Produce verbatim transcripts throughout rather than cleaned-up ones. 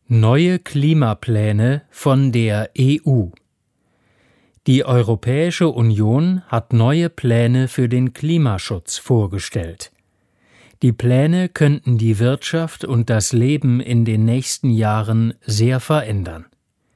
Neue Klimapläne von der E U. Die Europäische Union hat neue Pläne für den Klimaschutz vorgestellt. Die Pläne könnten die Wirtschaft und das Leben in den nächsten Jahren sehr verändern.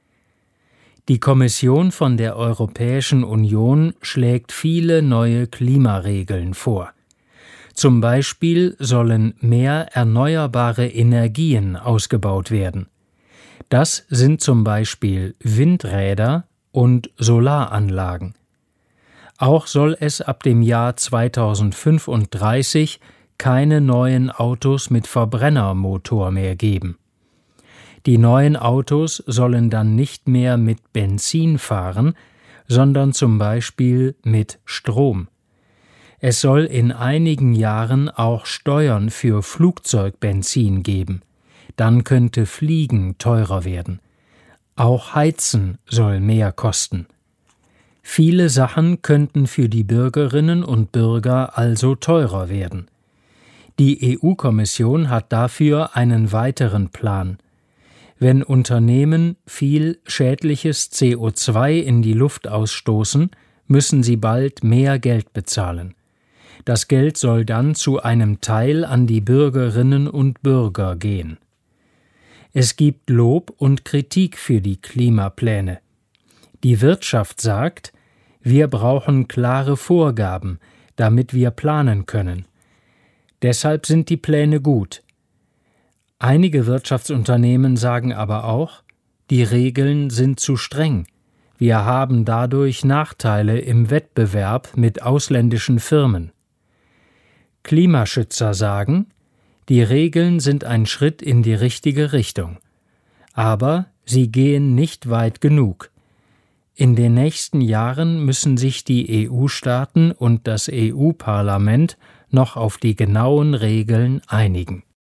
Die Kommission von der Europäischen Union schlägt viele neue Klimaregeln vor. Zum Beispiel sollen mehr erneuerbare Energien ausgebaut werden. Das sind zum Beispiel Windräder und Solaranlagen. Auch soll es ab dem Jahr zweitausendfünfunddreißig keine neuen Autos mit Verbrennermotor mehr geben. Die neuen Autos sollen dann nicht mehr mit Benzin fahren, sondern zum Beispiel mit Strom. Es soll in einigen Jahren auch Steuern für Flugzeugbenzin geben. Dann könnte Fliegen teurer werden. Auch Heizen soll mehr kosten. Viele Sachen könnten für die Bürgerinnen und Bürger also teurer werden. Die E U-Kommission hat dafür einen weiteren Plan. Wenn Unternehmen viel schädliches C O zwei in die Luft ausstoßen, müssen sie bald mehr Geld bezahlen. Das Geld soll dann zu einem Teil an die Bürgerinnen und Bürger gehen. Es gibt Lob und Kritik für die Klimapläne. Die Wirtschaft sagt, wir brauchen klare Vorgaben, damit wir planen können. Deshalb sind die Pläne gut. Einige Wirtschaftsunternehmen sagen aber auch, die Regeln sind zu streng. Wir haben dadurch Nachteile im Wettbewerb mit ausländischen Firmen. Klimaschützer sagen, die Regeln sind ein Schritt in die richtige Richtung. Aber sie gehen nicht weit genug. In den nächsten Jahren müssen sich die E U-Staaten und das E U-Parlament noch auf die genauen Regeln einigen.